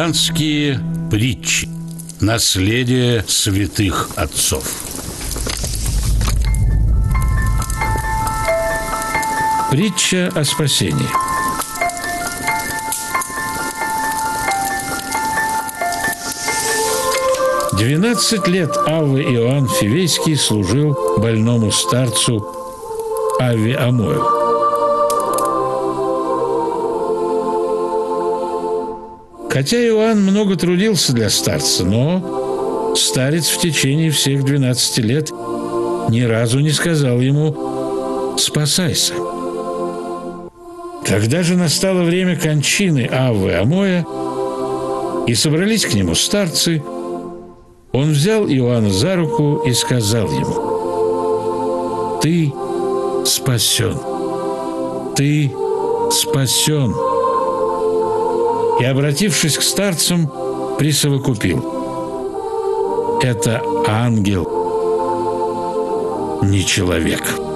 Христианские притчи. Наследие святых отцов. Притча о спасении. «12 лет Авва Иоанн Фивейский служил больному старцу Авве Амою. Хотя Иоанн много трудился для старца, но старец в течение всех 12 лет ни разу не сказал ему «спасайся». Когда же настало время кончины Аввы Амоя и собрались к нему старцы, он взял Иоанна за руку и сказал ему: «Ты спасен, ты спасен». И, обратившись к старцам, присовокупил: «Это ангел, не человек».